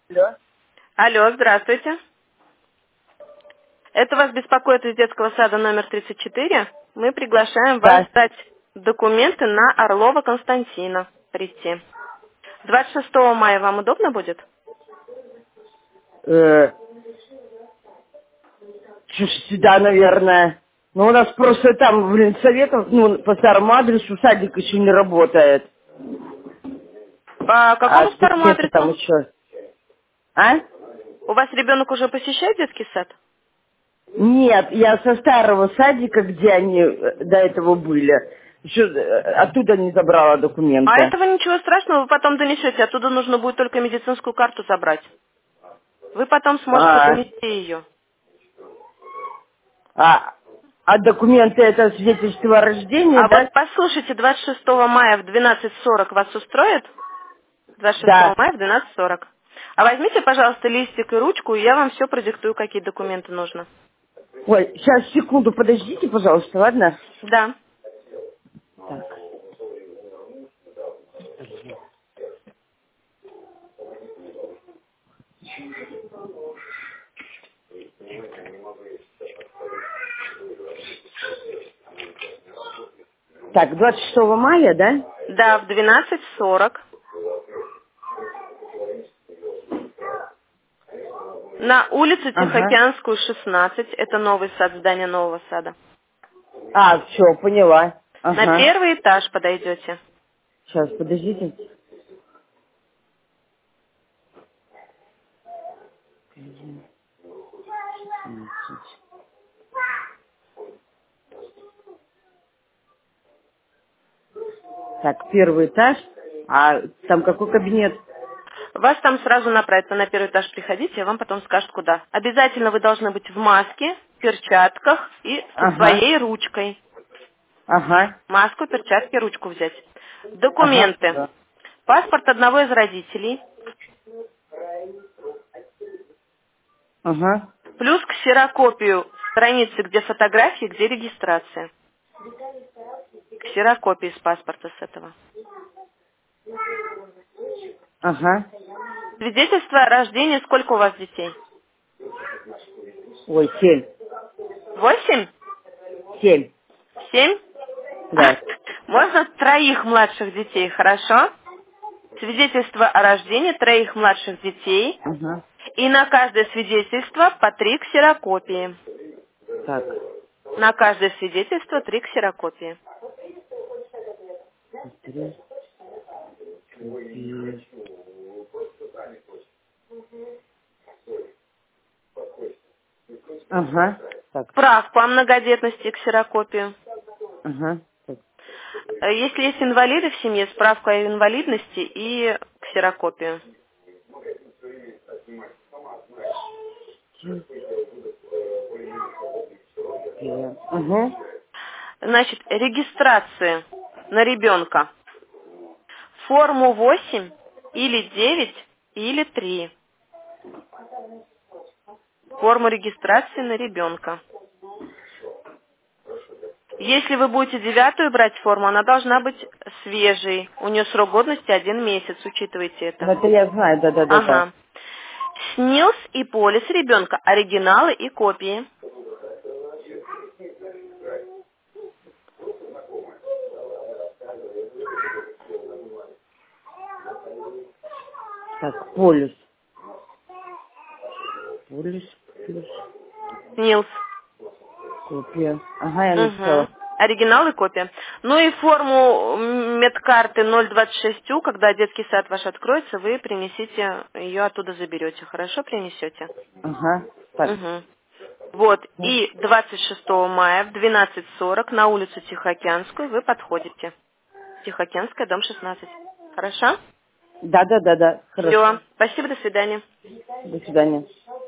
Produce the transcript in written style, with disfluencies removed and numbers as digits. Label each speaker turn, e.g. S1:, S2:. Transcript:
S1: Алло.
S2: Алло, здравствуйте. Это вас беспокоит из детского сада номер 34. Мы приглашаем вас
S1: Да.
S2: сдать документы на Орлова Константина прийти. 26 мая вам удобно будет?
S1: Э, Сюда, наверное. Ну, у нас просто там, в Ленсоветах, ну, по старому адресу садик еще не работает.
S2: По
S1: А
S2: какому старому
S1: документы там
S2: адресу?
S1: еще. А?
S2: У вас ребенок уже посещает детский сад?
S1: Нет, я со старого садика, где они до этого были. Еще оттуда не забрала
S2: А
S1: документы.
S2: этого ничего страшного, вы потом донесете. Оттуда нужно будет только медицинскую карту забрать. Вы потом сможете
S1: А,
S2: донести ее.
S1: а, а документы это свидетельство о рождении,
S2: А
S1: да?
S2: вот послушайте, 26 мая в 12:40 вас устроит? 26
S1: Да.
S2: мая в 12:40. А возьмите, пожалуйста, листик и ручку, и я вам все продиктую, какие документы нужно.
S1: Ой, сейчас, секунду, подождите, пожалуйста, ладно?
S2: Да.
S1: Так, 26 мая, да?
S2: Да, в 12:40 на улицу
S1: Ага.
S2: Тихоокеанскую, 16. Это новый сад, здание нового сада.
S1: А, все, поняла.
S2: На
S1: Ага.
S2: первый этаж подойдете.
S1: Сейчас, подождите. Так, первый этаж. А там какой кабинет?
S2: Вас там сразу направят, вы на первый этаж приходите, и вам потом скажут, куда. Обязательно вы должны быть в маске, перчатках и со
S1: Ага.
S2: своей ручкой.
S1: Ага.
S2: Маску, перчатки, ручку взять.
S1: Ага.
S2: Документы.
S1: Да.
S2: Паспорт одного из родителей.
S1: Ага.
S2: Плюс ксерокопию страницы, где фотографии, где регистрация. Ксерокопии с паспорта с этого.
S1: Ага.
S2: Свидетельство о рождении. Сколько у вас детей?
S1: Ой, 7.
S2: 8?
S1: 7.
S2: 7?
S1: Да.
S2: Можно троих младших детей, хорошо? Свидетельство о рождении троих младших детей.
S1: Ага.
S2: И на каждое свидетельство по 3 ксерокопии.
S1: Так.
S2: На каждое свидетельство 3 ксерокопии.
S1: Три, четыре. Ага. Так.
S2: Справку о многодетности, ксерокопию.
S1: Ага. Так.
S2: Если есть инвалиды в семье, справку о инвалидности и ксерокопию.
S1: Ага.
S2: Значит, регистрация на ребенка. Форму 8 или 9 или 3. Форму регистрации на ребенка. Если вы будете 9-ю брать форму, она должна быть свежей. У нее срок годности 1 месяц, учитывайте
S1: Ну,
S2: это.
S1: это я знаю, да.
S2: Ага. СНИЛС и полис ребенка, оригиналы и копии.
S1: Так, полюс. Полюс плюс
S2: СНИЛС.
S1: копия. Ага, я
S2: Угу.
S1: написала.
S2: Оригинал и копия. Ну и форму медкарты 026У, когда детский сад ваш откроется, вы принесите, ее оттуда заберете. Хорошо принесете?
S1: Ага. Так.
S2: Угу. Вот, и 26 мая в 12:40 на улицу Тихоокеанскую вы подходите. Тихоокеанская, дом 16. Хорошо?
S1: Да.
S2: Все.
S1: Хорошо.
S2: Спасибо, до свидания.
S1: До свидания.